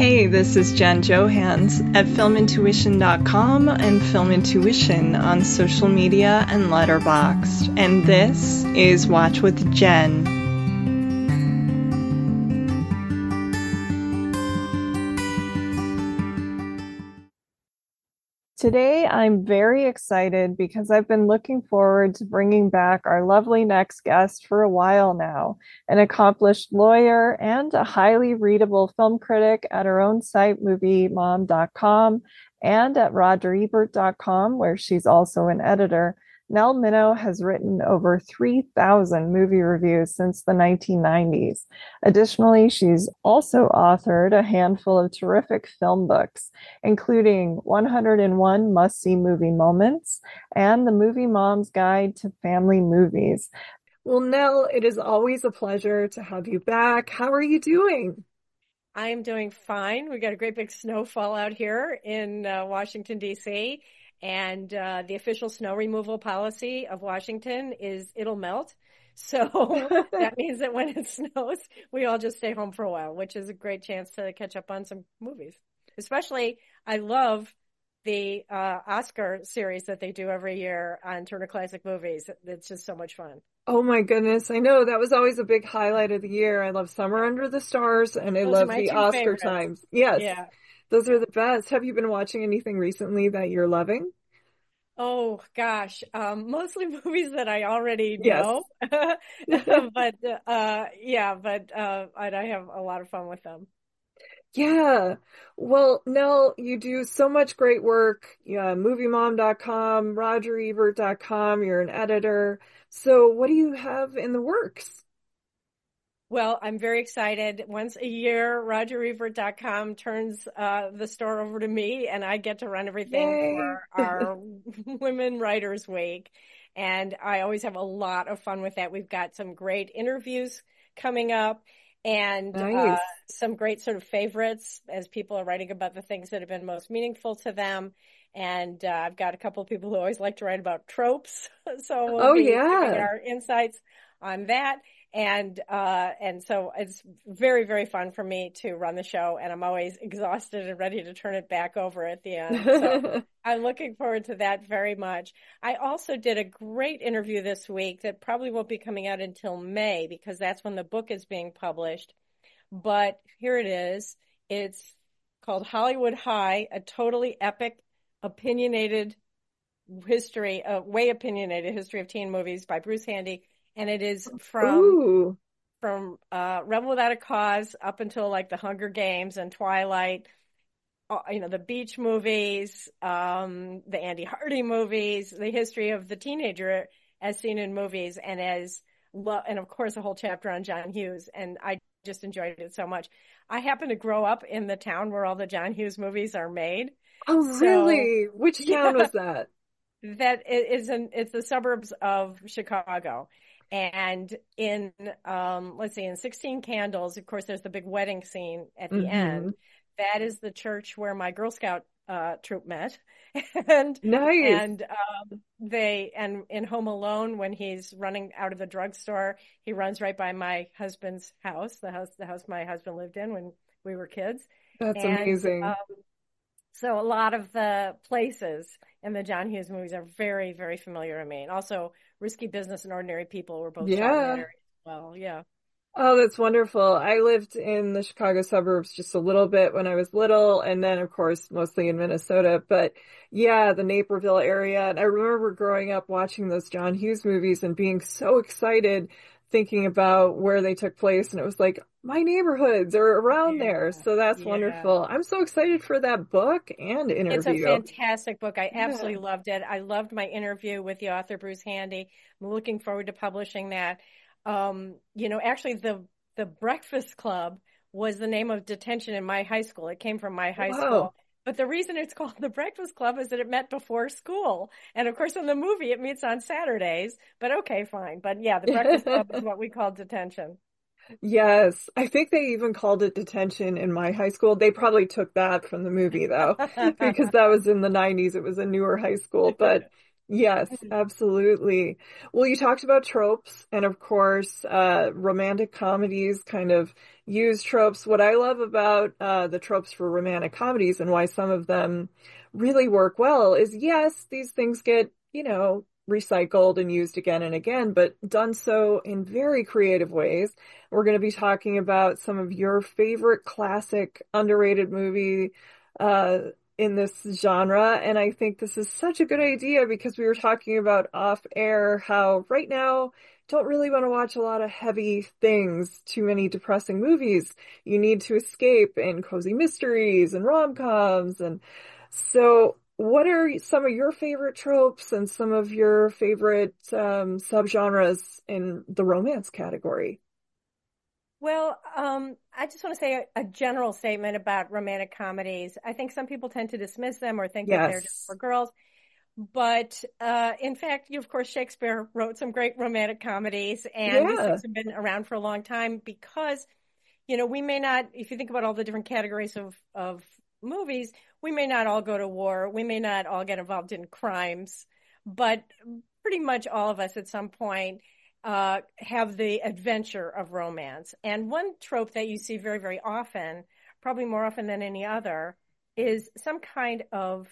Hey, this is Jen Johans at filmintuition.com and Film Intuition on social media and Letterboxd. And this is Watch with Jen. Today, I'm very excited because I've been looking forward to bringing back our lovely next guest for a while now, an accomplished lawyer and a highly readable film critic at her own site, moviemom.com, and at rogerebert.com, where she's also an editor. Nell Minow has written over 3,000 movie reviews since the 1990s. Additionally, she's also authored a handful of terrific film books, including 101 Must-See Movie Moments and The Movie Mom's Guide to Family Movies. Well, Nell, it is always a pleasure to have you back. How are you doing? I'm doing fine. We got a great big snowfall out here in Washington, D.C., and the official snow removal policy of Washington is it'll melt. So that means that when it snows, we all just stay home for a while, which is a great chance to catch up on some movies. Especially, I love the Oscar series that they do every year on Turner Classic Movies. It's just so much fun. Oh my goodness. I know that was always a big highlight of the year. I love Summer Under the Stars and I love the Oscar favorites. times. Yes. Yeah. Those are the best. Have you been watching anything recently that you're loving? Oh gosh, mostly movies that I already know. Yes. But I have a lot of fun with them. Yeah. Well, Nell, you do so much great work. Yeah, moviemom.com, rogerebert.com, you're an editor. So what do you have in the works? Well, I'm very excited. Once a year, rogerebert.com turns the store over to me, and I get to run everything Yay. for our Women Writers Week. And I always have a lot of fun with that. We've got some great interviews coming up and Nice. some great sort of favorites as people are writing about the things that have been most meaningful to them. And I've got a couple of people who always like to write about tropes. So we'll be giving our insights on that. And so it's very, very fun for me to run the show, and I'm always exhausted and ready to turn it back over at the end. So I'm looking forward to that very much. I also did a great interview this week that probably won't be coming out until May because that's when the book is being published. But here it is. It's called Hollywood High, a totally epic, opinionated history, way opinionated history of teen movies by Bruce Handy. And it is from Rebel Without a Cause up until like the Hunger Games and Twilight, the beach movies, the Andy Hardy movies, the history of the teenager as seen in movies, and of course a whole chapter on John Hughes. And I just enjoyed it so much. I happen to grow up in the town where all the John Hughes movies are made. Oh, really? Which town was that? It's the suburbs of Chicago. And in 16 Candles, of course, there's the big wedding scene at the end. That is the church where my Girl Scout troop met. And nice. And in Home Alone, when he's running out of the drugstore, he runs right by my husband's house, the house my husband lived in when we were kids. That's amazing. So a lot of the places in the John Hughes movies are very, very familiar to me. And also Risky Business and Ordinary People were both shot in that area as well. Yeah. Oh, that's wonderful. I lived in the Chicago suburbs just a little bit when I was little, and then, of course, mostly in Minnesota. But yeah, the Naperville area. And I remember growing up watching those John Hughes movies and being so excited thinking about where they took place. And it was like, my neighborhoods are around there. So that's wonderful. I'm so excited for that book and interview. It's a fantastic book. I absolutely loved it. I loved my interview with the author, Bruce Handy. I'm looking forward to publishing that. Actually the Breakfast Club was the name of detention in my high school. It came from my high school. But the reason it's called the Breakfast Club is that it met before school. And of course, in the movie, it meets on Saturdays. But okay, fine. But yeah, the Breakfast Club is what we call detention. Yes. I think they even called it detention in my high school. They probably took that from the movie, though, because that was in the 90s. It was a newer high school. But Yes, absolutely. Well, you talked about tropes, and of course, romantic comedies kind of use tropes. What I love about the tropes for romantic comedies and why some of them really work well is yes, these things get, recycled and used again and again, but done so in very creative ways. We're going to be talking about some of your favorite classic underrated movie uh, in this genre. And I think this is such a good idea because we were talking about off air how right now don't really want to watch a lot of heavy things, too many depressing movies. You need to escape in cozy mysteries and rom-coms. And so what are some of your favorite tropes and some of your favorite subgenres in the romance category? Well, I just want to say a general statement about romantic comedies. I think some people tend to dismiss them or think that they're just Yes. for girls. But in fact, of course, Shakespeare wrote some great romantic comedies, and these Yeah. things have been around for a long time because, we may not, if you think about all the different categories of movies, we may not all go to war, we may not all get involved in crimes, but pretty much all of us at some point have the adventure of romance. And one trope that you see very, very often, probably more often than any other, is some kind of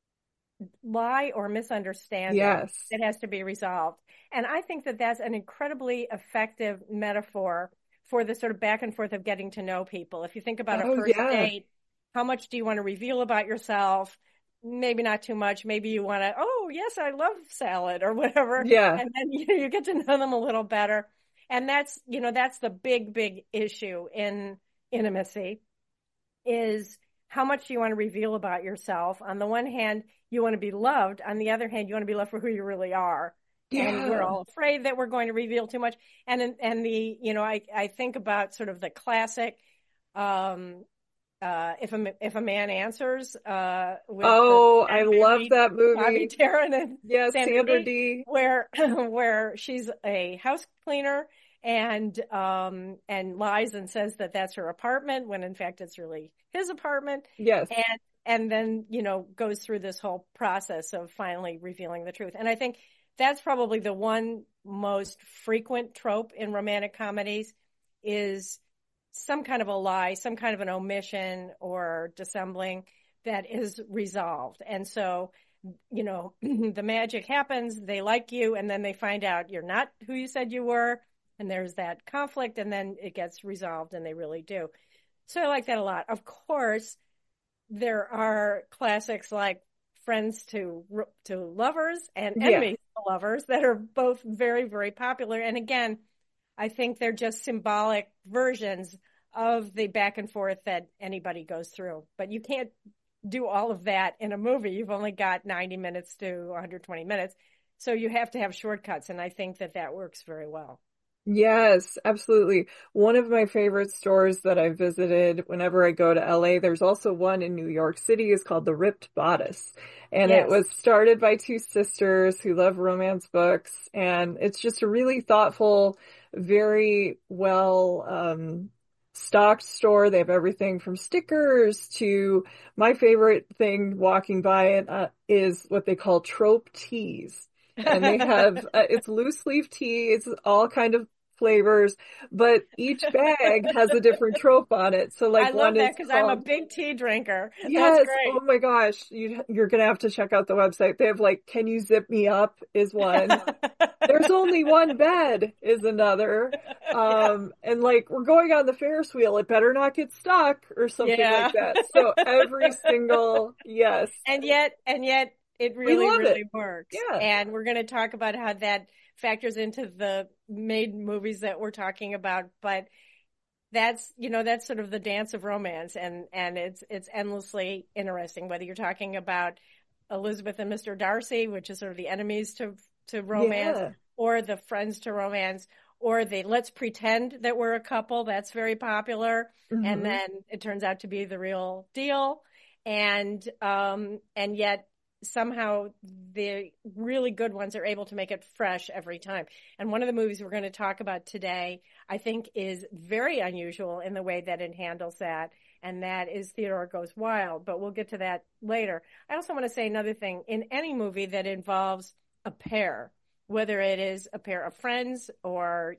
lie or misunderstanding Yes. that has to be resolved. And I think that that's an incredibly effective metaphor for the sort of back and forth of getting to know people. If you think about a Oh, first yeah. date, how much do you want to reveal about yourself? Maybe not too much. Maybe you want to, oh, yes, I love salad or whatever. Yeah. And then you get to know them a little better. And that's the big, big issue in intimacy is how much do you want to reveal about yourself? On the one hand, you want to be loved. On the other hand, you want to be loved for who you really are. And we're Yeah. all afraid that we're going to reveal too much. I think about sort of the classic, um, if a man answers, with the Oh, I Mad love movie, that Bobby movie. Darin and Yes, Sandra Sandra Dee, Dee. where where she's a house cleaner and lies and says that that's her apartment when in fact it's really his apartment, Yes. and then goes through this whole process of finally revealing the truth. And I think that's probably the one most frequent trope in romantic comedies is some kind of a lie, some kind of an omission or dissembling that is resolved. And so, the magic happens, they like you, and then they find out you're not who you said you were. And there's that conflict, and then it gets resolved, and they really do. So I like that a lot. Of course, there are classics like Friends to Lovers and Yeah. Enemies to Lovers that are both very, very popular. And again, I think they're just symbolic versions of the back and forth that anybody goes through. But you can't do all of that in a movie. You've only got 90 minutes to 120 minutes. So you have to have shortcuts. And I think that works very well. Yes, absolutely. One of my favorite stores that I visited whenever I go to LA, there's also one in New York City, is called the Ripped Bodice. And it Yes. was started by two sisters who love romance books. And it's just a really thoughtful, very well, stocked store. They have everything from stickers to my favorite thing walking by it, is what they call trope teas. And they have, it's loose leaf tea. It's all kind of flavors, but each bag has a different trope on it. So I like love one is that because I'm a called, big tea drinker. That's yes, oh great. my gosh, you're gonna have to check out the website. They have like, can you zip me up is one. There's only one bed is another. Yeah. And like we're going on the Ferris wheel, it better not get stuck or something Yeah. like that. So every single, yes, And yet it we really, love it. really works. Yeah. And we're going to talk about how that factors into the made movies that we're talking about. But that's sort of the dance of romance, and it's endlessly interesting, whether you're talking about Elizabeth and Mr. Darcy, which is sort of the enemies to romance, Yeah. or the friends to romance, or the let's pretend that we're a couple. That's very popular. And Hmm. then it turns out to be the real deal. And yet somehow the really good ones are able to make it fresh every time. And one of the movies we're going to talk about today, I think, is very unusual in the way that it handles that. And that is Theodore Goes Wild, but we'll get to that later. I also want to say another thing. In any movie that involves a pair, whether it is a pair of friends or,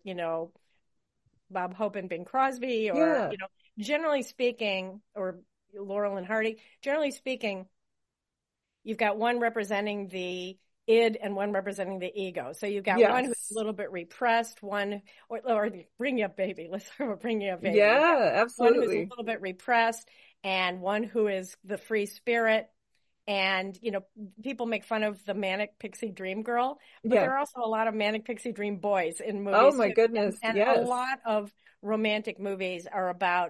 Bob Hope and Bing Crosby, or, Yeah. generally speaking, or Laurel and Hardy, generally speaking, you've got one representing the id and one representing the ego. So you've got one who's a Yes. little bit repressed, one or bring you up baby. Let's talk about bring you up baby. You've got Yeah, one who's a absolutely. little bit repressed and one who is the free spirit. And, people make fun of the manic pixie dream girl, but Yeah. there are also a lot of manic pixie dream boys in Oh movies my too. goodness. And a Yes. lot of romantic movies are about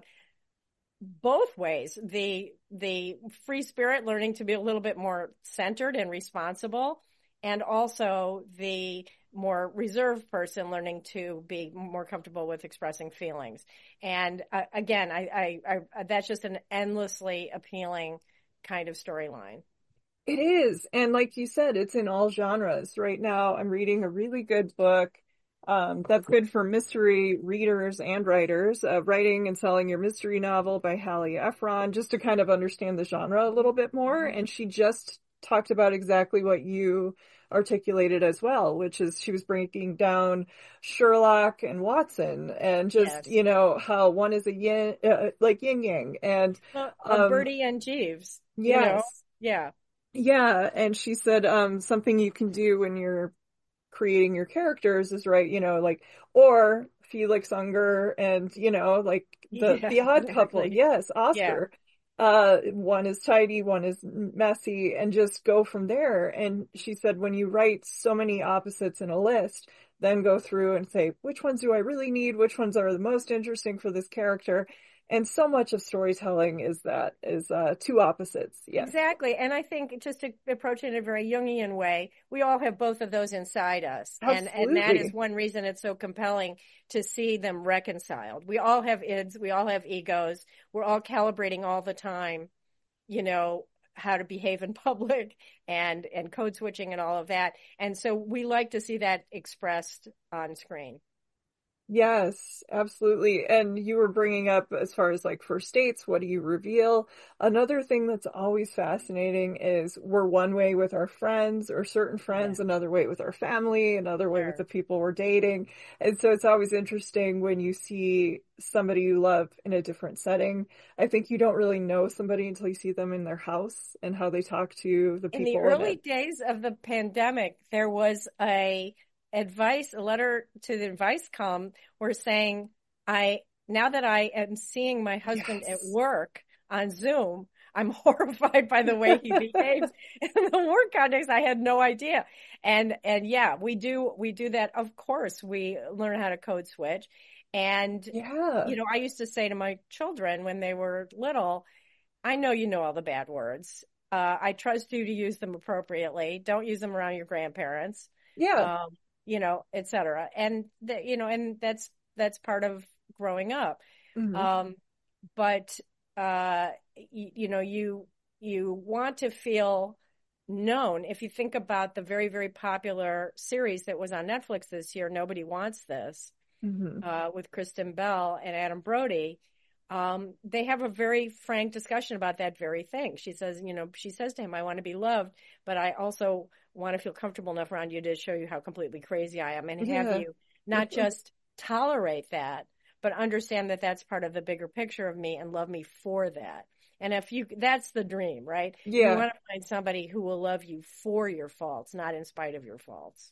both ways. The free spirit learning to be a little bit more centered and responsible, and also the more reserved person learning to be more comfortable with expressing feelings. And again, I that's just an endlessly appealing kind of storyline. It is. And like you said, it's in all genres. Right now, I'm reading a really good book that's good for mystery readers and writers, Writing and Selling Your Mystery Novel by Hallie Ephron, just to kind of understand the genre a little bit more. Mm-hmm. And she just talked about exactly what you articulated as well, which is she was breaking down Sherlock and Watson and just, Yes. how one is a yin, like yin yang. And um, Bertie and Jeeves, yes. yeah. Yeah, and she said something you can do when you're creating your characters is right, like or Felix Unger and like Yeah, the odd couple. exactly. Yes, Yeah. Oscar. One is tidy, one is messy, and just go from there. And she said when you write so many opposites in a list, then go through and say which ones do I really need, which ones are the most interesting for this character. And so much of storytelling is two opposites. Yes. Exactly. And I think just to approach it in a very Jungian way, we all have both of those inside us. And that is Absolutely. one reason it's so compelling to see them reconciled. We all have ids, we all have egos. We're all calibrating all the time, you know, how to behave in public and code switching and all of that. And so we like to see that expressed on screen. Yes, absolutely. And you were bringing up as far as like first dates, what do you reveal? Another thing that's always fascinating is we're one way with our friends or certain Yeah, friends, another way with our family, another way with sure. the people we're dating. And so it's always interesting when you see somebody you love in a different setting. I think you don't really know somebody until you see them in their house and how they talk to the In the people in early it. days of the pandemic, there was a letter to the advice column where saying, now that I am seeing my husband at Yes. work on Zoom, I'm horrified by the way he behaves in the work context. I had no idea. And yeah, we do that. Of course, we learn how to code switch. And, Yeah. I used to say to my children when they were little, I know you know all the bad words. I trust you to use them appropriately. Don't use them around your grandparents, Yeah. um, et cetera. And and that's part of growing up. Hmm. Um, but you want to feel known. If you think about the very, very popular series that was on Netflix this year, Nobody Wants This, Hmm. with Kristen Bell and Adam Brody, they have a very frank discussion about that very thing. She says to him, I want to be loved, but I also want to feel comfortable enough around you to show you how completely crazy I am and have Yeah. you not just tolerate that, but understand that that's part of the bigger picture of me and love me for that. And that's the dream, right? You Yeah. want to find somebody who will love you for your faults, not in spite of your faults.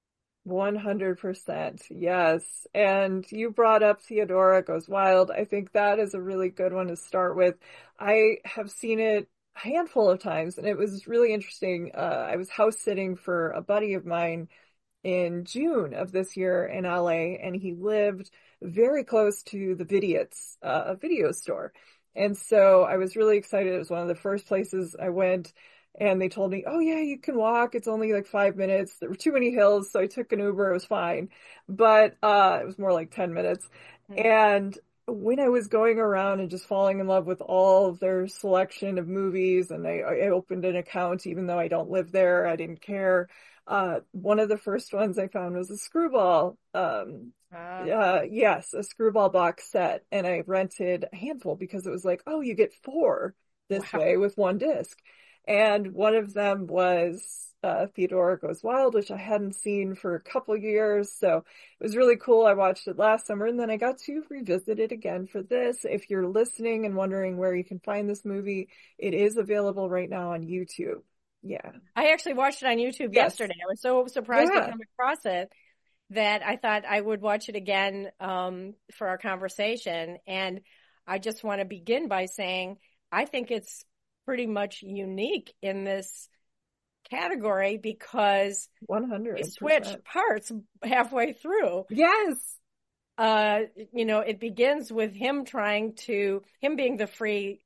100%. Yes. And you brought up Theodora Goes Wild. I think that is a really good one to start with. I have seen it a handful of times and it was really interesting. I was house sitting for a buddy of mine in June of this year in LA, and he lived very close to the Vidiots, video store. And so I was really excited. It was one of the first places I went, and they told me, "Oh yeah, you can walk. It's only like 5 minutes." There were too many hills, so I took an Uber. It was fine, but it was more like 10 minutes. Mm. And when I was going around and just falling in love with all of their selection of movies, and I opened an account even though I don't live there, I didn't care. One of the first ones I found was a Screwball. Ah, Yes, a Screwball box set, and I rented a handful because it was like, oh, you get four this wow. way with one disc. And one of them was Theodora Goes Wild, which I hadn't seen for a couple years. So it was really cool. I watched it last summer and then I got to revisit it again for this. If you're listening and wondering where you can find this movie, it is available right now on YouTube. Yeah. I actually watched it on YouTube Yes. yesterday. I was so surprised to come across it that I thought I would watch it again for our conversation. And I just want to begin by saying I think it's pretty much unique in this category because 100 they switch parts halfway through. Yes. It begins with him being the free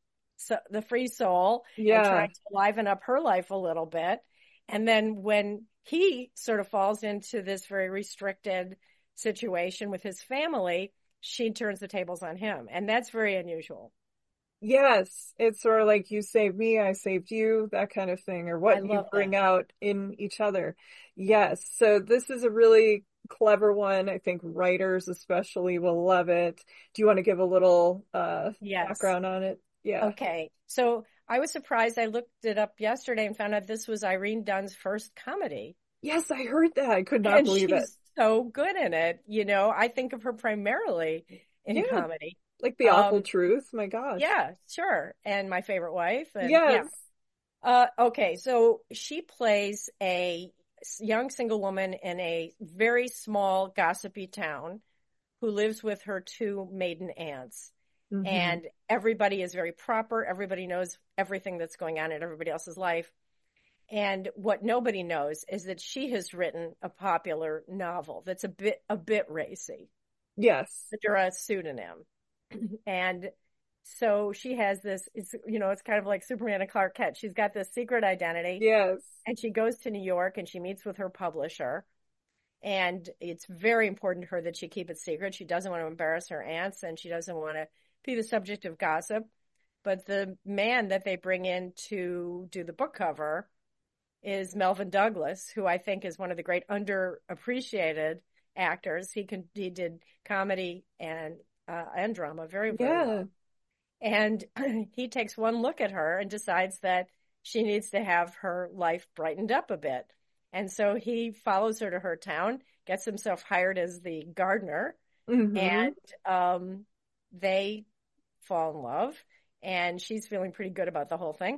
soul, and trying to liven up her life a little bit. And then when he sort of falls into this very restricted situation with his family, she turns the tables on him. And that's very unusual. Yes. It's sort of like you saved me, I saved you, that kind of thing, or what you bring out in each other. Yes. So this is a really clever one. I think writers especially will love it. Do you want to give a little background on it? Yeah. Okay. So I was surprised. I looked it up yesterday and found out this was Irene Dunn's first comedy. Yes, I heard that. I could not believe it. She's so good in it. I think of her primarily in comedy. Like The Awful Truth. My gosh. Yeah, sure. And My Favorite Wife. And, yes. Okay. So she plays a young single woman in a very small gossipy town who lives with her two maiden aunts. Mm-hmm. And everybody is very proper. Everybody knows everything that's going on in everybody else's life. And what nobody knows is that she has written a popular novel that's a bit racy. Yes. Under a pseudonym. And so she has this, it's kind of like Superman and Clark Kent. She's got this secret identity. Yes. And she goes to New York and she meets with her publisher. And it's very important to her that she keep it secret. She doesn't want to embarrass her aunts and she doesn't want to be the subject of gossip. But the man that they bring in to do the book cover is Melvyn Douglas, who I think is one of the great underappreciated actors. He did comedy and drama very, very well. And he takes one look at her and decides that she needs to have her life brightened up a bit. And so he follows her to her town, gets himself hired as the gardener, and they fall in love. And she's feeling pretty good about the whole thing.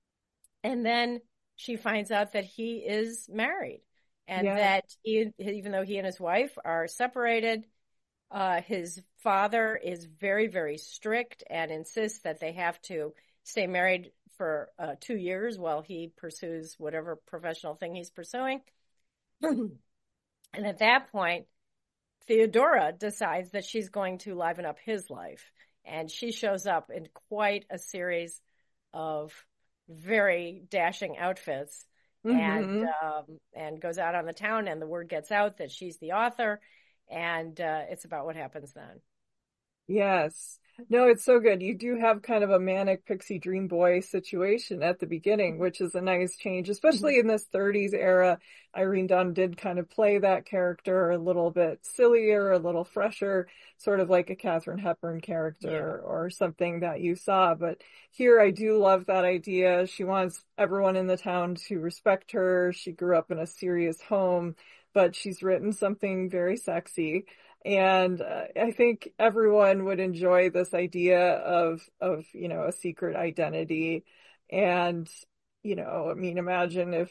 And then she finds out that he is married and that even though he and his wife are separated, his father is very, very strict and insists that they have to stay married for 2 years while he pursues whatever professional thing he's pursuing. And at that point, Theodora decides that she's going to liven up his life. And she shows up in quite a series of very dashing outfits and goes out on the town, and the word gets out that she's the author. And it's about what happens then. Yes. No, it's so good. You do have kind of a manic pixie dream boy situation at the beginning, which is a nice change, especially in this 30s era. Irene Dunne did kind of play that character a little bit sillier, a little fresher, sort of like a Katharine Hepburn character or something that you saw. But here I do love that idea. She wants everyone in the town to respect her. She grew up in a serious home, but she's written something very sexy. And I think everyone would enjoy this idea of a secret identity. And, I mean, imagine if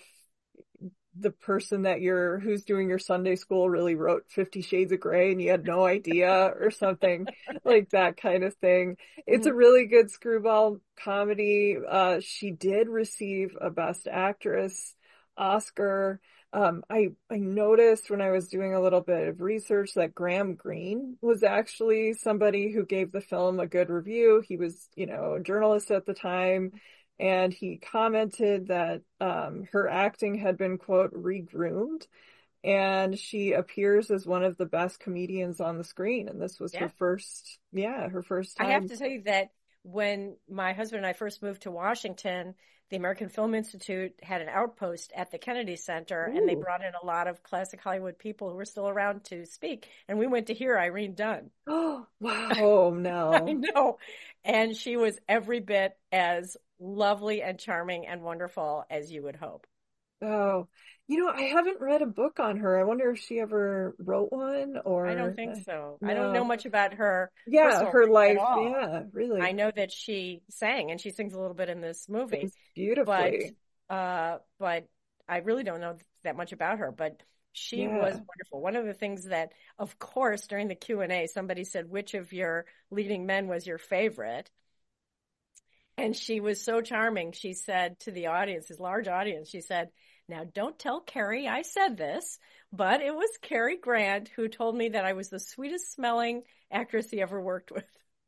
the person who's doing your Sunday school really wrote 50 Shades of Grey and you had no idea or something like that kind of thing. It's a really good screwball comedy. She did receive a Best Actress Oscar. I noticed when I was doing a little bit of research that Graham Greene was actually somebody who gave the film a good review. He was, a journalist at the time, and he commented that her acting had been, quote, regroomed, and she appears as one of the best comedians on the screen. And this was her first time. I have to tell you that when my husband and I first moved to Washington, the American Film Institute had an outpost at the Kennedy Center, and they brought in a lot of classic Hollywood people who were still around to speak. And we went to hear Irene Dunne. Oh, wow. No. I know. And she was every bit as lovely and charming and wonderful as you would hope. Oh, I haven't read a book on her. I wonder if she ever wrote one or. I don't think so. No. I don't know much about her. Yeah, her life. Yeah, really. I know that she sang, and she sings a little bit in this movie. Sings beautifully. But I really don't know that much about her. But she was wonderful. One of the things that, of course, during the Q&A, somebody said, which of your leading men was your favorite? And she was so charming. She said to the audience, this large audience, she said, now don't tell Cary I said this, but it was Cary Grant who told me that I was the sweetest smelling actress he ever worked with.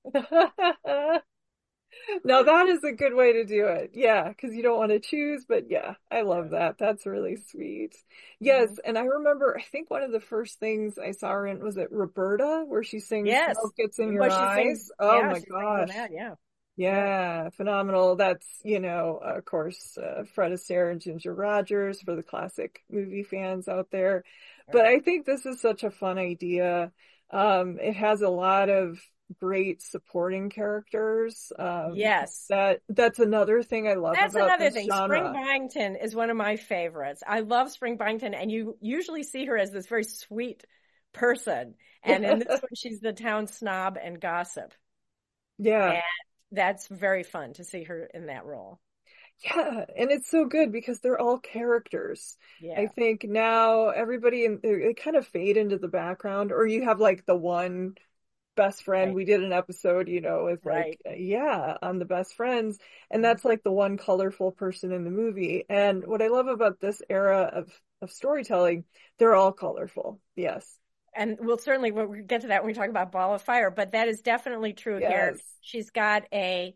Now that is a good way to do it. Yeah, because you don't want to choose, but yeah, I love that. That's really sweet. Yes, and I remember, I think one of the first things I saw her in was at Roberta, where she sings Smoke Gets in Your Eyes. Oh my gosh. Yeah, phenomenal. That's, of course, Fred Astaire and Ginger Rogers for the classic movie fans out there. But I think this is such a fun idea. It has a lot of great supporting characters. Yes. That's another thing I love about this genre. That's another thing. Spring Byington is one of my favorites. I love Spring Byington, and you usually see her as this very sweet person. And in this one, she's the town snob and gossip. Yeah. And that's very fun to see her in that role. Yeah, and it's so good because they're all characters. Yeah. I think now everybody, they kind of fade into the background, or you have like the one best friend. We did an episode, with on the best friends, and that's like the one colorful person in the movie. And what I love about this era of storytelling, they're all colorful. Yes. And we'll get to that when we talk about Ball of Fire, but that is definitely true here. She's got a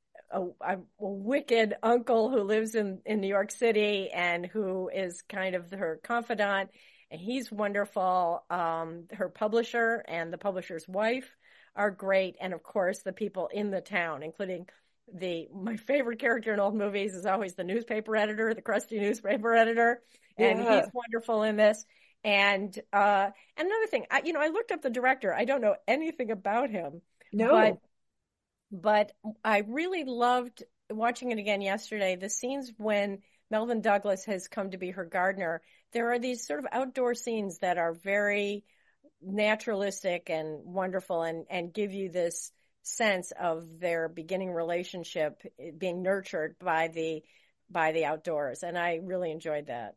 wicked uncle who lives in New York City and who is kind of her confidant, and he's wonderful. Her publisher and the publisher's wife are great, and of course the people in the town, including my favorite character in old movies is always the newspaper editor, the crusty newspaper editor, and he's wonderful in this. And another thing, I looked up the director. I don't know anything about him. No. But I really loved watching it again yesterday. The scenes when Melvyn Douglas has come to be her gardener, there are these sort of outdoor scenes that are very naturalistic and wonderful and give you this sense of their beginning relationship being nurtured by the outdoors. And I really enjoyed that.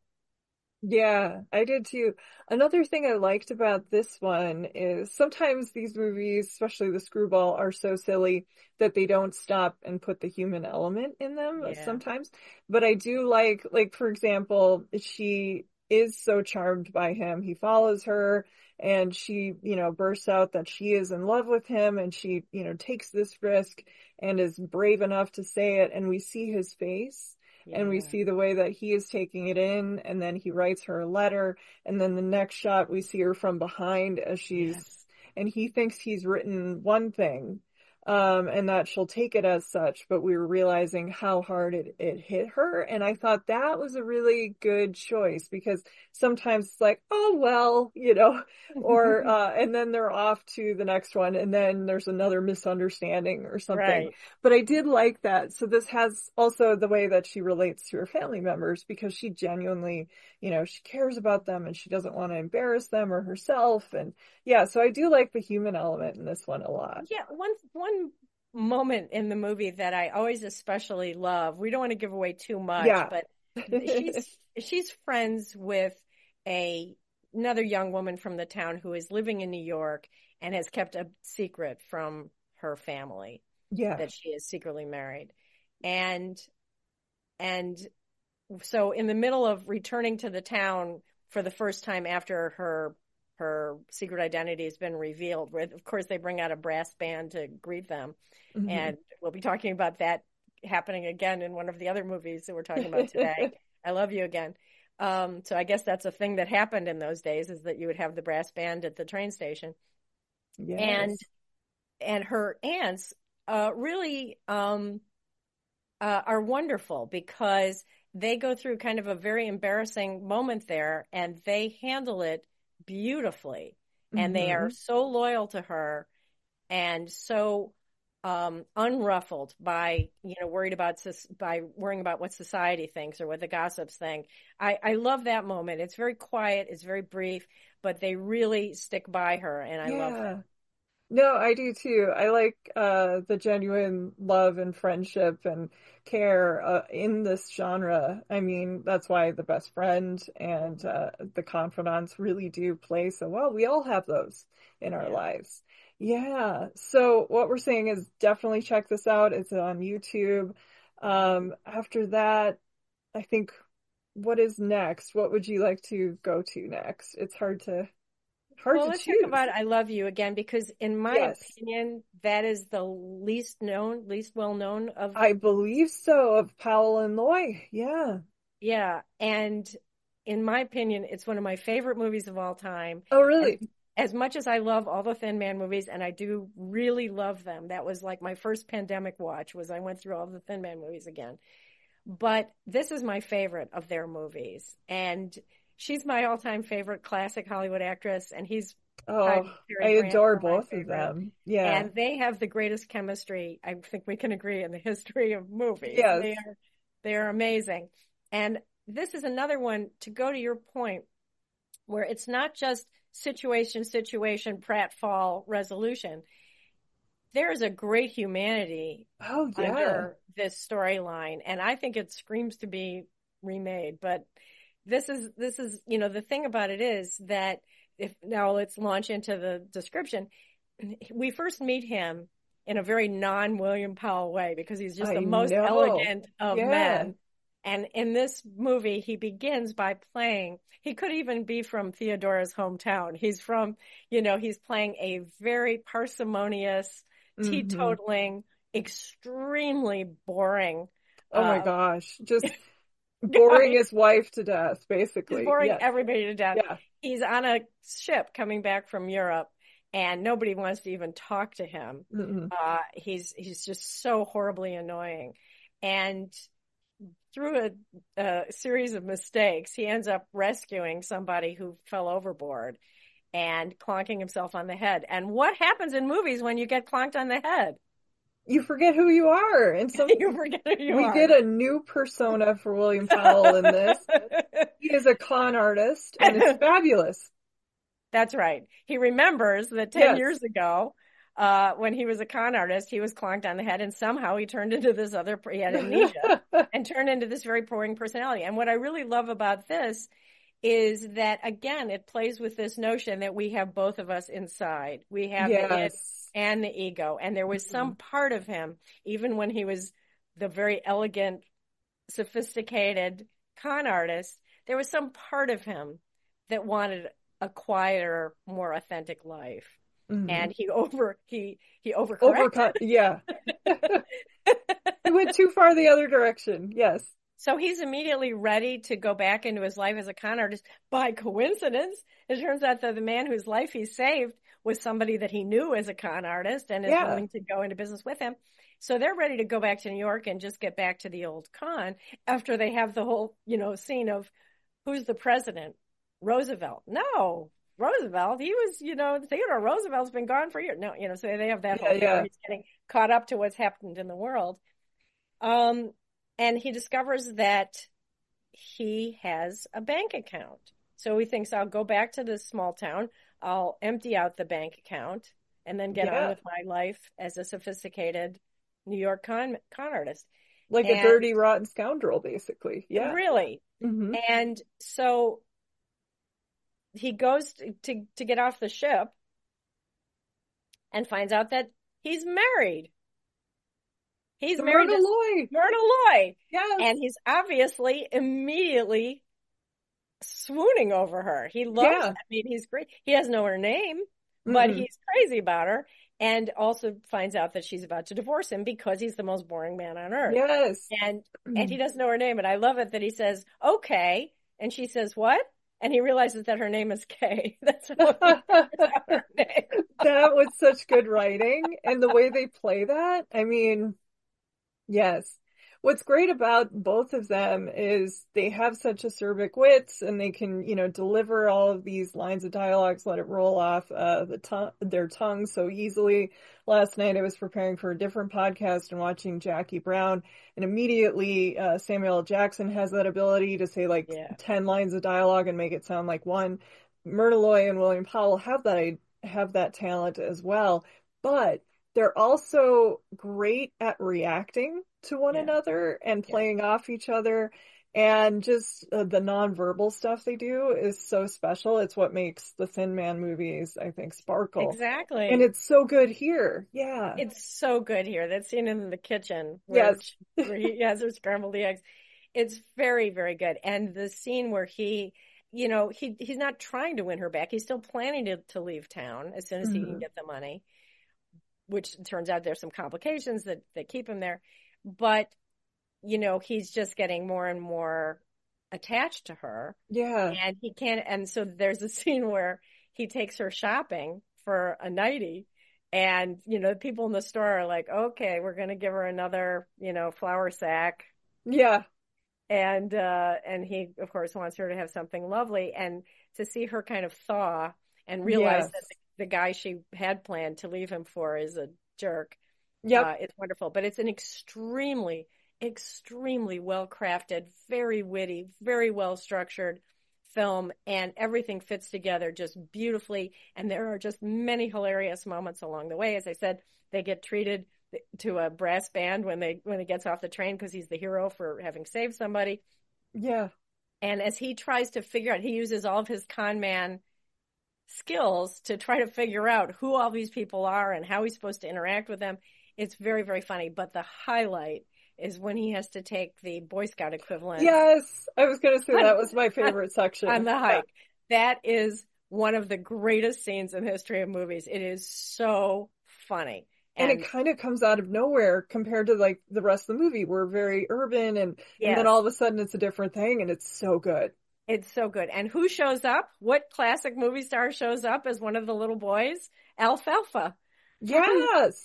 Yeah, I did too. Another thing I liked about this one is sometimes these movies, especially the Screwball, are so silly that they don't stop and put the human element in them sometimes. But I do like, for example, she is so charmed by him. He follows her and she, bursts out that she is in love with him, and she, takes this risk and is brave enough to say it. And we see his face. And we see the way that he is taking it in, and then he writes her a letter, and then the next shot we see her from behind as and he thinks he's written one thing, and that she'll take it as such, but we were realizing how hard it hit her, and I thought that was a really good choice, because sometimes it's like, oh, well, or, and then they're off to the next one, and then there's another misunderstanding or something. Right. But I did like that. So this has also the way that she relates to her family members, because she genuinely, she cares about them and she doesn't want to embarrass them or herself. And so I do like the human element in this one a lot. Yeah. One moment in the movie that I always especially love, we don't want to give away too much, but she's friends with another young woman from the town who is living in New York and has kept a secret from her family that she is secretly married. And so in the middle of returning to the town for the first time after her secret identity has been revealed, where of course they bring out a brass band to greet them. Mm-hmm. And we'll be talking about that happening again in one of the other movies that we're talking about today. I Love You Again. So I guess that's a thing that happened in those days, is that you would have the brass band at the train station. Yes. And her aunts really are wonderful because they go through kind of a very embarrassing moment there and they handle it beautifully. And they are so loyal to her and so unruffled by, worrying about what society thinks or what the gossips think. I love that moment. It's very quiet, it's very brief, but they really stick by her, and I love that. No, I do too. I like the genuine love and friendship and care in this genre. I mean, that's why The Best Friend and The Confidants really do play so well. We all have those in our lives. Yeah. So what we're saying is definitely check this out. It's on YouTube. After that, I think, what is next? What would you like to go to next? It's hard to let's choose. talk about I Love You again, because in my opinion, that is the least well known of. I believe so, of Powell and Loy. Yeah. Yeah. And in my opinion, it's one of my favorite movies of all time. Oh, really? As much as I love all the Thin Man movies, and I do really love them, that was like my first pandemic watch, was I went through all the Thin Man movies again. But this is my favorite of their movies. And she's my all-time favorite classic Hollywood actress, and he's I adore both of them. Yeah. And they have the greatest chemistry, I think we can agree, in the history of movies. Yes. They are amazing. And this is another one, to go to your point, where it's not just situation, pratfall, resolution. There is a great humanity under this storyline, and I think it screams to be remade. But this is the thing about it is that now let's launch into the description. We first meet him in a very non-William Powell way because he's just the most elegant of men. And in this movie, he begins by playing, he could even be from Theodora's hometown. He's playing a very parsimonious, teetotaling, extremely boring. Oh my gosh. Just boring his wife to death, basically. Boring everybody to death. Yeah. He's on a ship coming back from Europe and nobody wants to even talk to him. He's just so horribly annoying. And through a series of mistakes, he ends up rescuing somebody who fell overboard and clonking himself on the head. And what happens in movies when you get clonked on the head? You forget who you are. And so you forget who you are. We get a new persona for William Powell in this. He is a con artist, and it's fabulous. That's right. He remembers that 10 years ago, when he was a con artist, he was clonked on the head, and somehow he turned into he had amnesia, and turned into this very boring personality. And what I really love about this is that, again, it plays with this notion that we have both of us inside. We have the id and the ego. And there was some part of him, even when he was the very elegant, sophisticated con artist, there was some part of him that wanted a quieter, more authentic life. And he overcorrected. Yeah. He went too far the other direction. Yes. So he's immediately ready to go back into his life as a con artist. By coincidence, it turns out that the man whose life he saved was somebody that he knew as a con artist and is willing to go into business with him. So they're ready to go back to New York and just get back to the old con after they have the whole, scene of who's the president? Roosevelt. No, Roosevelt. He was, Theodore Roosevelt's been gone for years. No, so they have that whole thing where he's getting caught up to what's happened in the world. And he discovers that he has a bank account. So he thinks, I'll go back to this small town. I'll empty out the bank account and then get on with my life as a sophisticated New York con artist. Like a dirty, rotten scoundrel, basically. Yeah. Really. And so he goes to get off the ship and finds out that he's married. He's married to Myrna Loy. Yes. And he's obviously immediately swooning over her. He loves her. I mean, he's great. He doesn't know her name, but he's crazy about her. And also finds out that she's about to divorce him because he's the most boring man on earth. Yes. And he doesn't know her name. And I love it that he says, okay. And she says, what? and he realizes that her name is Kay. That's what he figures out her name. That was such good writing, and the way they play that, I mean, yes. What's great about both of them is they have such acerbic wits and they can, deliver all of these lines of dialogues, let it roll off their tongues so easily. Last night I was preparing for a different podcast and watching Jackie Brown, and immediately Samuel L. Jackson has that ability to say like 10 lines of dialogue and make it sound like one. Myrna Loy and William Powell have that talent as well, but they're also great at reacting to one another and playing off each other. And just the nonverbal stuff they do is so special. It's what makes the Thin Man movies, I think, sparkle. Exactly. And it's so good here. Yeah. It's so good here. That scene in the kitchen where he has her scrambled eggs. It's very, very good. And the scene where he's not trying to win her back. He's still planning to leave town as soon as he can get the money, which turns out there's some complications that keep him there. But, he's just getting more and more attached to her. Yeah. And he can't. And so there's a scene where he takes her shopping for a nightie. And, people in the store are like, okay, we're going to give her another, flour sack. Yeah. And he, of course, wants her to have something lovely. And to see her kind of thaw and realize that the guy she had planned to leave him for is a jerk. It's wonderful. But it's an extremely, extremely well-crafted, very witty, very well-structured film, and everything fits together just beautifully. And there are just many hilarious moments along the way. As I said, they get treated to a brass band when he gets off the train because he's the hero for having saved somebody. Yeah. And as he tries to figure out, he uses all of his con man skills to try to figure out who all these people are and how he's supposed to interact with them. It's very, very funny. But the highlight is when he has to take the Boy Scout equivalent. Yes, I was going to say that was my favorite section. On the hike. That is one of the greatest scenes in the history of movies. It is so funny. And it kind of comes out of nowhere compared to like the rest of the movie. We're very urban and then all of a sudden it's a different thing, and it's so good. It's so good. And who shows up? What classic movie star shows up as one of the little boys? Alfalfa. Yes.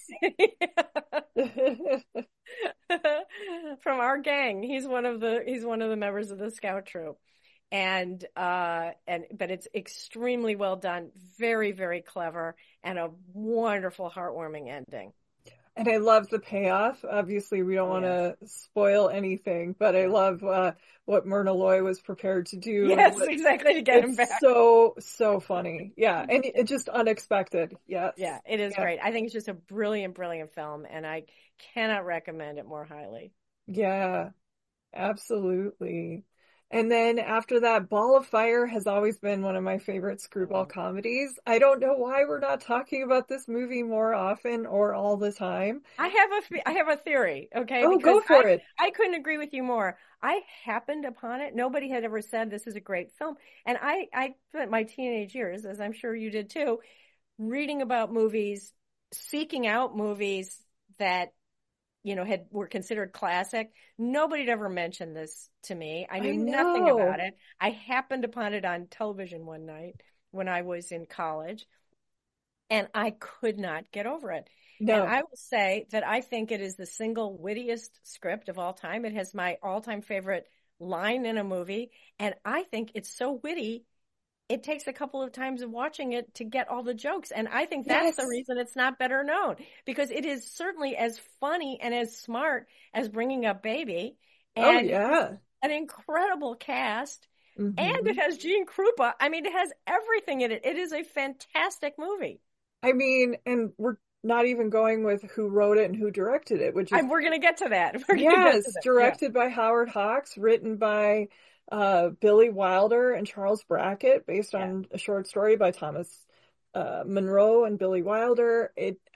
From our gang. He's one of the members of the scout troop. But it's extremely well done, very, very clever, and a wonderful, heartwarming ending. And I love the payoff. Obviously, we don't want to spoil anything, but I love what Myrna Loy was prepared to do. Yes, exactly, to get him back. So funny. Yeah, and it just unexpected. Yes. Yeah, it is great. I think it's just a brilliant, brilliant film, and I cannot recommend it more highly. Yeah, absolutely. And then after that, Ball of Fire has always been one of my favorite screwball comedies. I don't know why we're not talking about this movie more often or all the time. I have a theory, okay? Oh, go for it. I couldn't agree with you more. I happened upon it. Nobody had ever said this is a great film. And I spent my teenage years, as I'm sure you did too, reading about movies, seeking out movies that were considered classic. Nobody had ever mentioned this to me. I knew nothing about it. I happened upon it on television one night when I was in college, and I could not get over it. No. And I will say that I think it is the single wittiest script of all time. It has my all-time favorite line in a movie, and I think it's so witty, it takes a couple of times of watching it to get all the jokes. And I think that's the reason it's not better known, because it is certainly as funny and as smart as Bringing Up Baby. And an incredible cast. Mm-hmm. And it has Gene Krupa. I mean, it has everything in it. It is a fantastic movie. I mean, and we're not even going with who wrote it and who directed it, which is... we're going to get to that. Directed by Howard Hawks, written by Billy Wilder and Charles Brackett, based on a short story by Thomas Monroe and Billy Wilder.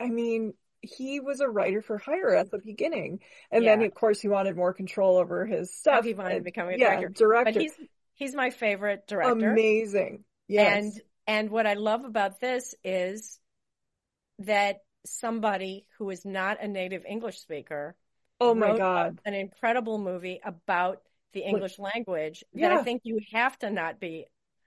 He was a writer for hire at the beginning, and then of course he wanted more control over his stuff. He wanted to become a director. But he's my favorite director. Amazing. Yes. And what I love about this is that somebody who is not a native English speaker wrote an incredible movie about the English language that I think you have to not be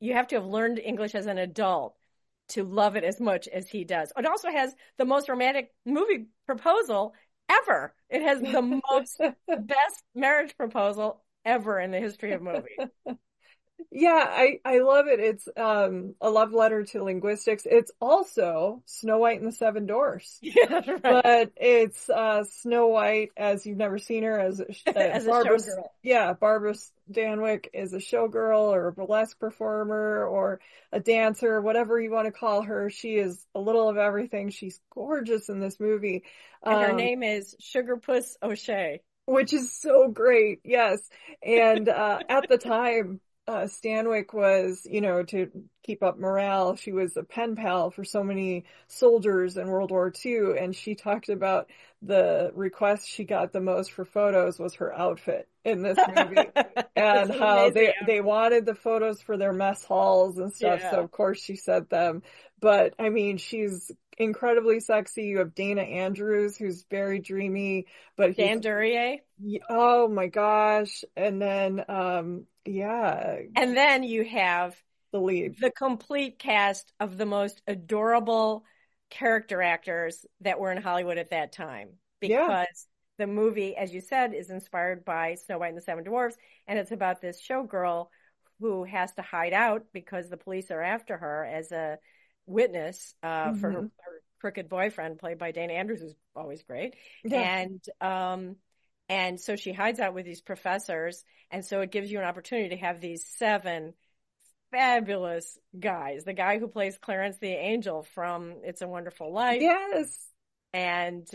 you have to have learned English as an adult to love it as much as he does. It also has the most romantic movie proposal ever. It has the best marriage proposal ever in the history of movies. Yeah, I love it. It's a love letter to linguistics. It's also Snow White and the Seven Dwarfs. Yeah, right. But it's Snow White as you've never seen her as as Barbara, a showgirl. Yeah, Barbara Stanwyck is a showgirl or a burlesque performer or a dancer, whatever you want to call her. She is a little of everything. She's gorgeous in this movie. And her name is Sugar Puss O'Shea. Which is so great, yes. And at the time, Stanwyck was, to keep up morale, she was a pen pal for so many soldiers in World War II, and she talked about the request she got the most for photos was her outfit in this movie, and how they wanted the photos for their mess halls and stuff, so of course she sent them. But, I mean, she's incredibly sexy. You have Dana Andrews, who's very dreamy, but Dan Duryea. Oh my gosh. And then, yeah. And then you have the lead, the complete cast of the most adorable character actors that were in Hollywood at that time. Because the movie, as you said, is inspired by Snow White and the Seven Dwarfs. And it's about this showgirl who has to hide out because the police are after her as a witness for her crooked boyfriend, played by Dana Andrews, who's always great. Yeah. And so she hides out with these professors, and so it gives you an opportunity to have these 7 fabulous guys. The guy who plays Clarence the Angel from It's a Wonderful Life. Yes. And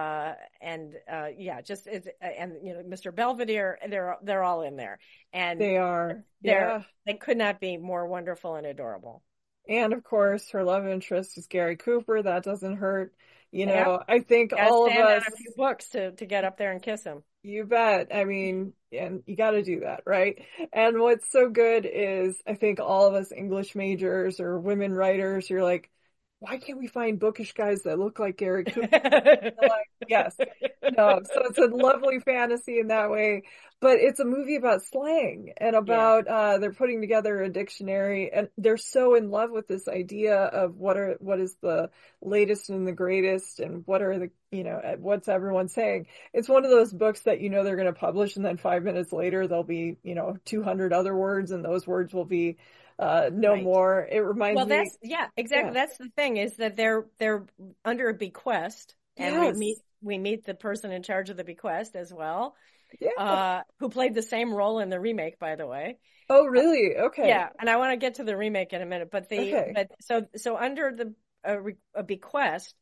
Mr. Belvedere, they're all in there. And they are. They could not be more wonderful and adorable. And of course, her love interest is Gary Cooper. That doesn't hurt. I think all of us on a few books to get up there and kiss him. You bet. I mean, and you got to do that, right? And what's so good is I think all of us English majors or women writers, you're like, why can't we find bookish guys that look like Gary Cooper? Like, yes. No. So it's a lovely fantasy in that way. But it's a movie about slang and about they're putting together a dictionary, and they're so in love with this idea of what is the latest and the greatest, and what are the what's everyone saying. It's one of those books that they're going to publish, and then 5 minutes later there'll be 200 other words, and those words will be more. It reminds me. Well, exactly. That's the thing, is that they're under a bequest, and we meet the person in charge of the bequest as well. Yeah. Who played the same role in the remake, by the way. Oh, really? Okay. Yeah, and I want to get to the remake in a minute, but so under a bequest,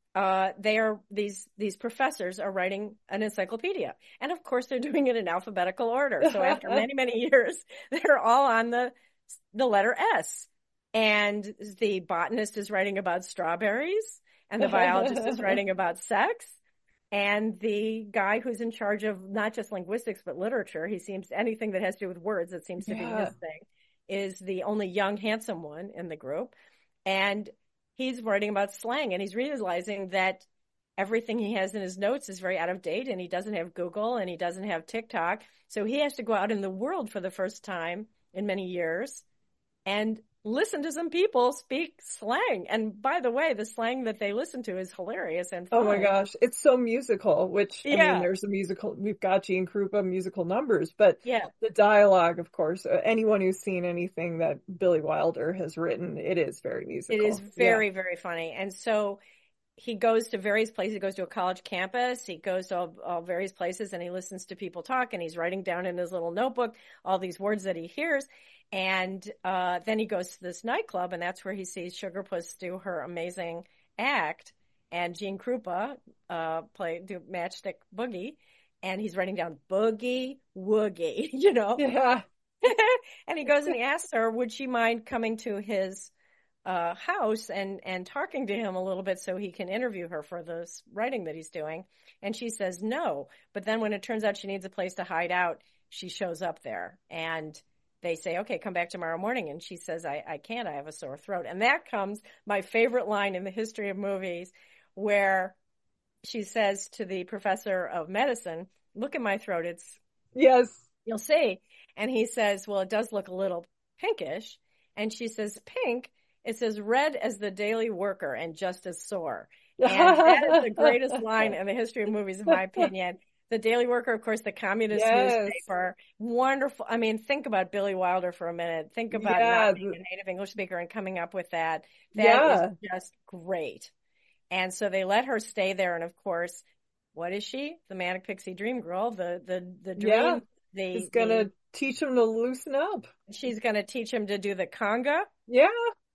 these professors are writing an encyclopedia, and of course they're doing it in alphabetical order. So after many years, they're all on the letter S, and the botanist is writing about strawberries, and the biologist is writing about sex. And the guy who's in charge of not just linguistics, but literature, anything that has to do with words, that seems to be his thing, is the only young, handsome one in the group. And he's writing about slang, and he's realizing that everything he has in his notes is very out of date, and he doesn't have Google, and he doesn't have TikTok. So he has to go out in the world for the first time in many years and listen to some people speak slang. And by the way, the slang that they listen to is hilarious and fun. Oh my gosh, it's so musical, which, I mean, there's a musical, we've got Gene Krupa musical numbers, but the dialogue, of course, anyone who's seen anything that Billy Wilder has written, it is very musical. It is very, very funny. And so he goes to various places. He goes to a college campus. He goes to all various places, and he listens to people talk, and he's writing down in his little notebook all these words that he hears. And then he goes to this nightclub, and that's where he sees Sugar Puss do her amazing act, and Gene Krupa do Matchstick Boogie, and he's writing down boogie woogie, Yeah. And he goes and he asks her, would she mind coming to his house and talking to him a little bit so he can interview her for this writing that he's doing. And she says no. But then when it turns out she needs a place to hide out, she shows up there, and they say, okay, come back tomorrow morning. And she says, I can't, I have a sore throat. And that comes my favorite line in the history of movies, where she says to the professor of medicine, look at my throat. It's, yes, you'll see. And he says, well, it does look a little pinkish. And she says, pink, it's as red as the Daily Worker and just as sore. And that is the greatest line in the history of movies, in my opinion. The Daily Worker, of course, the communist newspaper. Wonderful. I mean, think about Billy Wilder for a minute. Think about not being a native English speaker and coming up with that. That is just great. And so they let her stay there. And of course, what is she? The Manic Pixie Dream Girl, the dream. She's going to teach him to loosen up. She's going to teach him to do the conga. Yeah.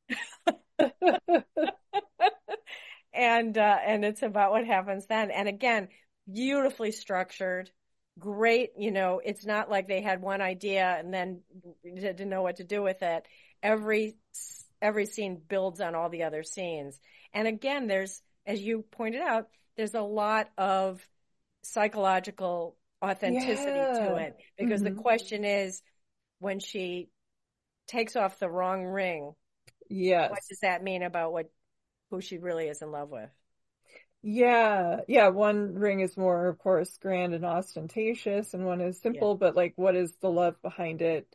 And it's about what happens then. And again, beautifully structured, great. You know, it's not like they had one idea and then didn't know what to do with it. Every scene builds on all the other scenes. And again, there's, as you pointed out, there's a lot of psychological authenticity to it, because the question is, when she takes off the wrong ring, what does that mean about who she really is in love with? Yeah. One ring is more, of course, grand and ostentatious, and one is simple, but like, what is the love behind it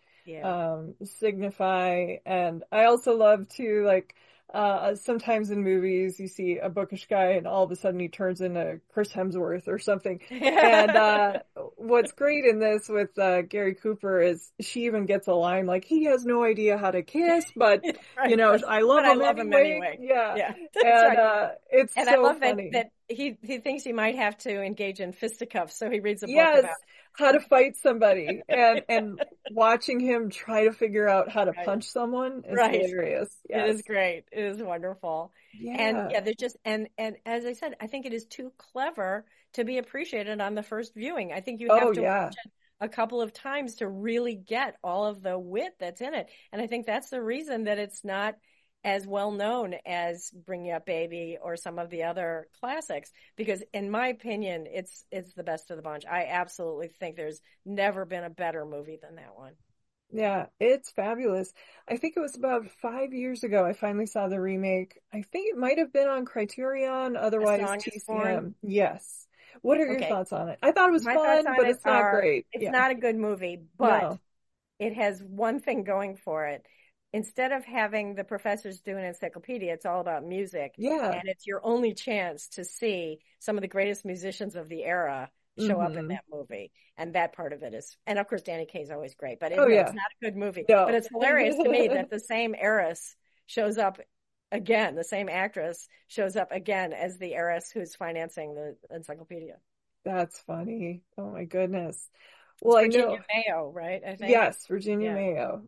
signify? And I also love to, like, sometimes in movies you see a bookish guy and all of a sudden he turns into Chris Hemsworth or something. And what's great in this with Gary Cooper is she even gets a line like, he has no idea how to kiss, but you know, I love him anyway. Yeah. And it's and so I love funny. that he thinks he might have to engage in fisticuffs, so he reads a book about how to fight somebody, and watching him try to figure out how to punch someone is hilarious. Yes. It is great. It is wonderful. And they're just, and as I said, I think it is too clever to be appreciated on the first viewing. I think you have to watch it a couple of times to really get all of the wit that's in it. And I think that's the reason that it's not as well known as Bring Up Baby or some of the other classics, because in my opinion, it's the best of the bunch. I absolutely think there's never been a better movie than that one. Yeah, it's fabulous. I think it was about 5 years ago I finally saw the remake. I think it might have been on Criterion, otherwise TCM. Yes. What are your thoughts on it? I thought it was fun, but it's not great. It's not a good movie, but it has one thing going for it. Instead of having the professors do an encyclopedia, it's all about music. Yeah. And it's your only chance to see some of the greatest musicians of the era show up in that movie. And that part of it is, and of course, Danny Kaye's always great, but it's not a good movie. No. But it's hilarious to me that the same heiress shows up again, the same actress shows up again as the heiress who's financing the encyclopedia. That's funny. Oh my goodness. Well, I know Virginia Mayo, right? I think. Yes, Virginia Mayo.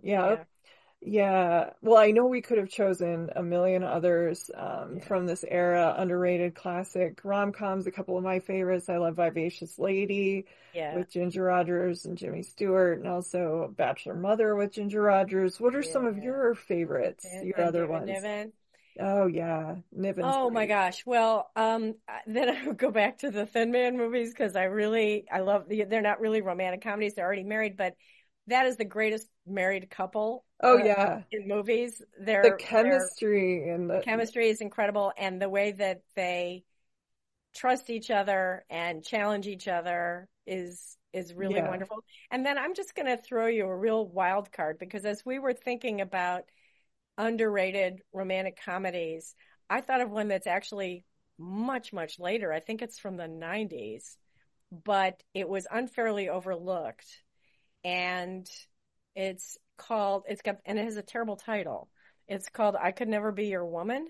Yeah. Well, I know we could have chosen a million others from this era, underrated classic rom-coms. A couple of my favorites. I love Vivacious Lady with Ginger Rogers and Jimmy Stewart, and also Bachelor Mother with Ginger Rogers. What are some of your favorites, your other ones? Niven. Oh, yeah. Niven's great. My gosh. Well, then I would go back to the Thin Man movies, because I love, they're not really romantic comedies. They're already married, but that is the greatest married couple. In movies. The chemistry is incredible, and the way that they trust each other and challenge each other is really wonderful. And then I'm just going to throw you a real wild card, because as we were thinking about underrated romantic comedies, I thought of one that's actually much, much later. I think it's from the 90s, but it was unfairly overlooked. And it has a terrible title. It's called I Could Never Be Your Woman.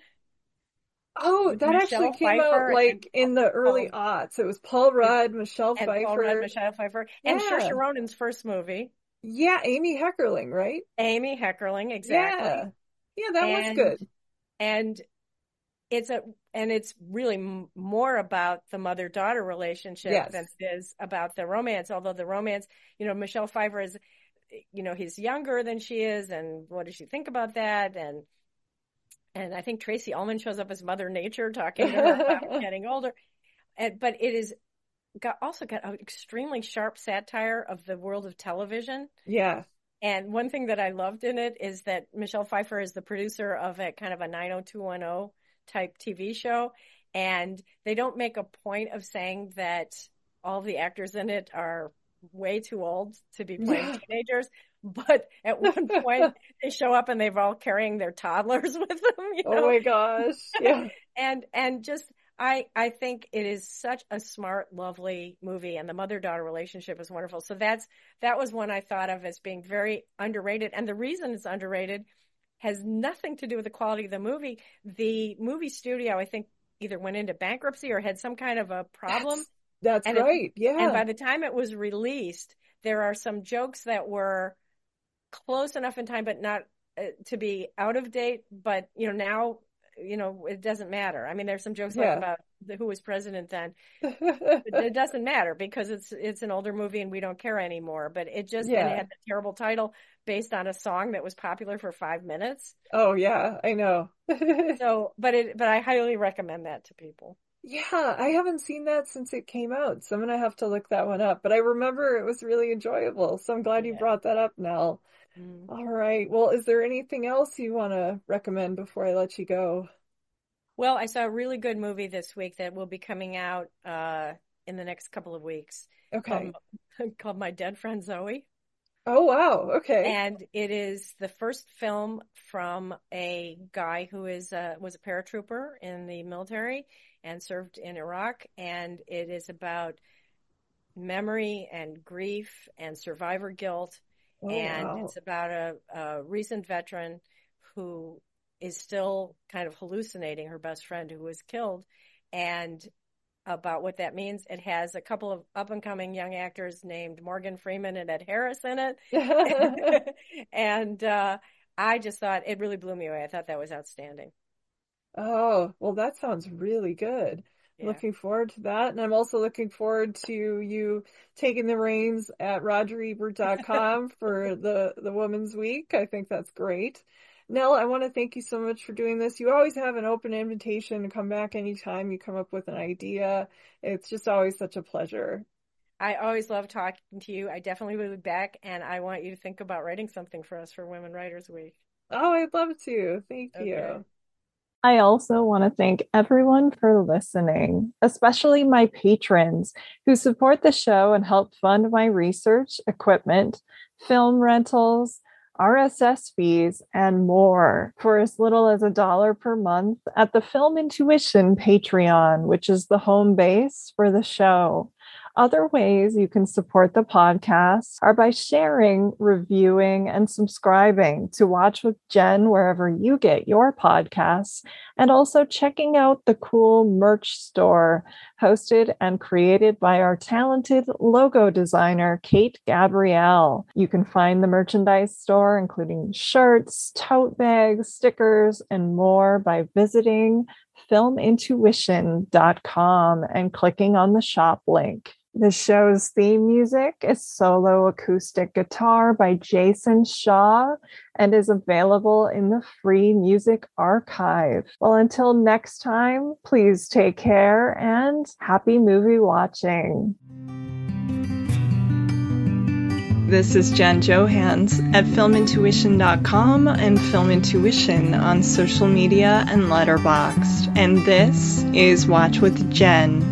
Oh, that actually came out like in the early aughts. It was Paul Rudd, Michelle Pfeiffer. And Saoirse Ronan's first movie. Yeah, Amy Heckerling, right? Amy Heckerling, exactly. Yeah, that was good. And it's really more about the mother-daughter relationship than it is about the romance. Although the romance, Michelle Pfeiffer is, he's younger than she is, and what does she think about that? And I think Tracy Ullman shows up as Mother Nature talking to her about getting older. But it is also got an extremely sharp satire of the world of television. Yeah. And one thing that I loved in it is that Michelle Pfeiffer is the producer of a kind of a 90210 type TV show. And they don't make a point of saying that all the actors in it are way too old to be playing teenagers. But at one point they show up and they're all carrying their toddlers with them. You know? Oh my gosh. Yeah. and just, I think it is such a smart, lovely movie, and the mother-daughter relationship is wonderful. So that was one I thought of as being very underrated. And the reason it's underrated has nothing to do with the quality of the movie. The movie studio, I think, either went into bankruptcy or had some kind of a problem. That's right. Yeah. And by the time it was released, there are some jokes that were close enough in time, but not to be out of date. But, now, it doesn't matter. I mean, there's some jokes like about who was president then. It doesn't matter because it's an older movie and we don't care anymore. But it just and it had the terrible title based on a song that was popular for 5 minutes. Oh yeah, I know. But I highly recommend that to people. Yeah, I haven't seen that since it came out, so I'm gonna have to look that one up. But I remember it was really enjoyable, so I'm glad you brought that up, Nell. All right. Well, is there anything else you want to recommend before I let you go? Well, I saw a really good movie this week that will be coming out in the next couple of weeks. Okay. Called My Dead Friend Zoe. Oh, wow. Okay. And it is the first film from a guy who was a paratrooper in the military and served in Iraq. And it is about memory and grief and survivor guilt. Oh, and wow. It's about a recent veteran who is still kind of hallucinating her best friend who was killed, and about what that means. It has a couple of up-and-coming young actors named Morgan Freeman and Ed Harris in it. And I just thought it really blew me away. I thought that was outstanding. Oh, well, that sounds really good. Yeah. Looking forward to that. And I'm also looking forward to you taking the reins at RogerEbert.com for the Women's Week. I think that's great. Nell, I want to thank you so much for doing this. You always have an open invitation to come back anytime you come up with an idea. It's just always such a pleasure. I always love talking to you. I definitely will be back, and I want you to think about writing something for us for Women Writers Week. Oh, I'd love to. Thank you. I also want to thank everyone for listening, especially my patrons who support the show and help fund my research, equipment, film rentals, RSS fees, and more for as little as $1 per month at the Film Intuition Patreon, which is the home base for the show. Other ways you can support the podcast are by sharing, reviewing, and subscribing to Watch with Jen wherever you get your podcasts, and also checking out the cool merch store hosted and created by our talented logo designer, Kate Gabrielle. You can find the merchandise store, including shirts, tote bags, stickers, and more by visiting filmintuition.com and clicking on the shop link. The show's theme music is Solo Acoustic Guitar by Jason Shaw and is available in the Free Music Archive. Well, until next time, please take care and happy movie watching. This is Jen Johans at filmintuition.com and Film Intuition on social media and Letterboxd. And this is Watch with Jen.